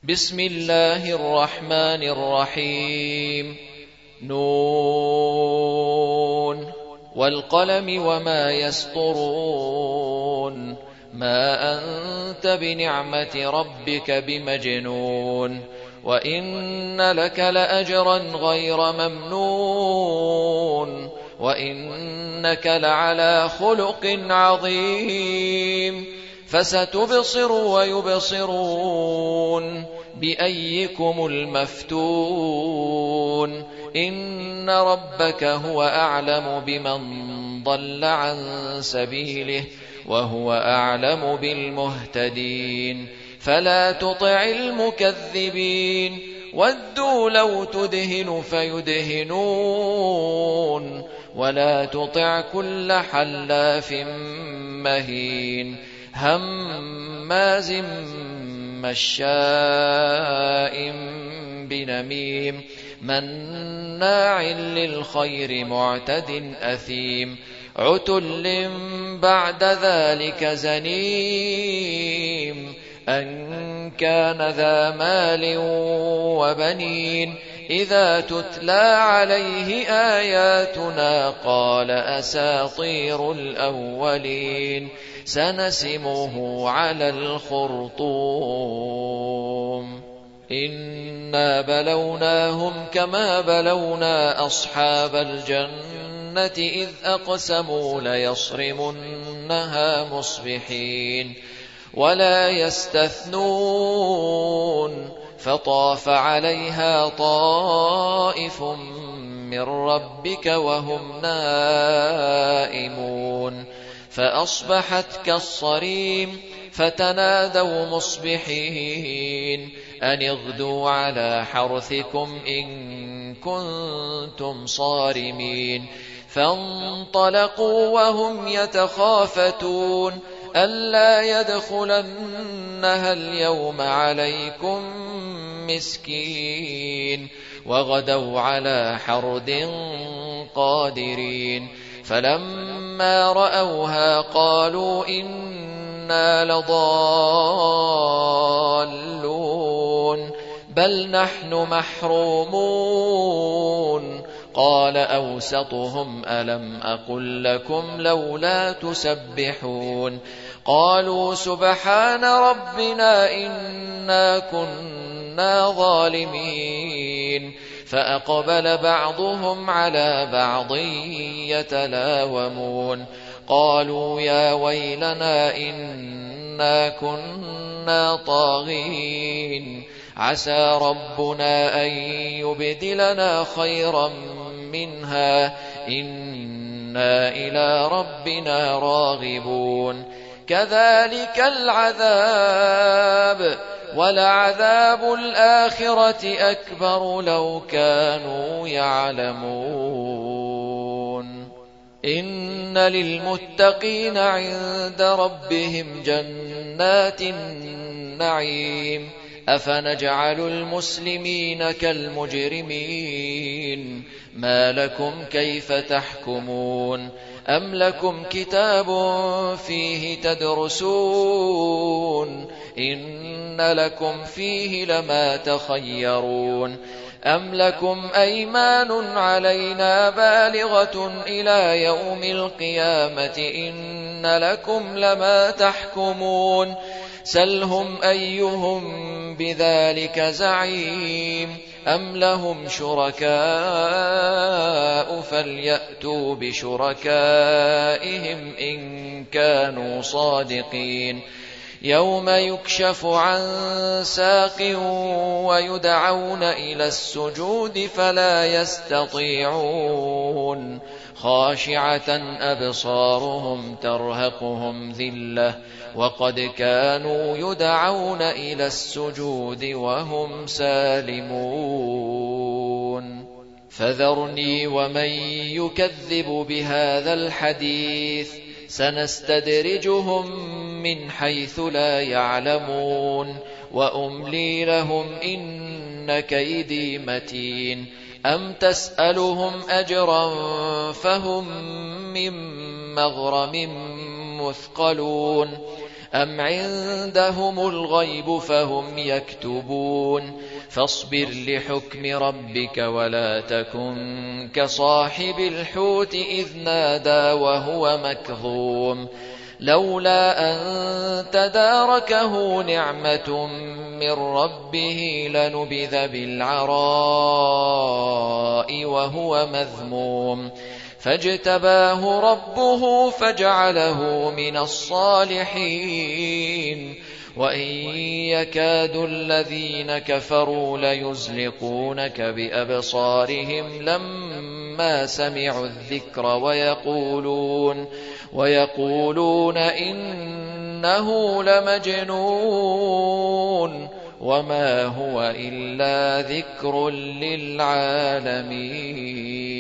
بسم الله الرحمن الرحيم. نون والقلم وما يسطرون ما أنت بنعمة ربك بمجنون وإن لك لأجرا غير ممنون وإنك لعلى خلق عظيم فستبصر ويبصرون بأيكم المفتون إن ربك هو أعلم بمن ضل عن سبيله وهو أعلم بالمهتدين فلا تطع المكذبين ودوا لو تدهن فيدهنون ولا تطع كل حلاف مهين هماز مشاء بنميم مناع للخير معتد أثيم عتل بعد ذلك زنيم أن كان ذا مال وبنين إذا تتلى عليه آياتنا قال أساطير الأولين سنسمه على الخرطوم إنا بلوناهم كما بلونا أصحاب الجنة إذ أقسموا ليصرمنها مصبحين ولا يستثنون فطاف عليها طائف من ربك وهم نائمون فأصبحت كالصريم فتنادوا مصبحين أن اغدوا على حرثكم إن كنتم صارمين فانطلقوا وهم يتخافتون ألا يدخلنها اليوم عليكم مسكين وغدوا على حرد قادرين فلما رأوها قالوا إنا لضالون بل نحن محرومون قال أوسطهم ألم أقل لكم لولا تسبحون قالوا سبحان ربنا إنا كنا ظالمين فأقبل بعضهم على بعض يتلاومون قالوا يا ويلنا إنا كنا طاغين عسى ربنا أن يبدلنا خيرا منها إنا إلى ربنا راغبون كذلك العذاب ولعذاب الآخرة أكبر لو كانوا يعلمون إن للمتقين عند ربهم جنات النعيم أفنجعل المسلمين كالمجرمين ما لكم كيف تحكمون أم لكم كتاب فيه تدرسون إن لكم فيه لما تخيرون أم لكم أيمان علينا بالغة إلى يوم القيامة إن لكم لما تحكمون سلهم أيهم بذلك زعيم أم لهم شركاء فليأتوا بشركائهم إن كانوا صادقين يوم يكشف عن ساق ويدعون إلى السجود فلا يستطيعون خاشعة أبصارهم ترهقهم ذلة وقد كانوا يدعون إلى السجود وهم سالمون فذرني ومن يكذب بهذا الحديث سنستدرجهم من حيث لا يعلمون وأملي لهم إن كيدي متين أم تسألهم أجرا فهم من مغرم مثقلون أم عندهم الغيب فهم يكتبون فاصبر لحكم ربك ولا تكن كصاحب الحوت إذ نادى وهو مكظوم لولا أن تداركه نعمة من ربه لنبذ بالعراء وهو مذموم فاجتباه ربه فجعله من الصالحين وإن يكاد الذين كفروا ليزلقونك بأبصارهم لما سمعوا الذكر ويقولون إنه لمجنون وما هو إلا ذكر للعالمين.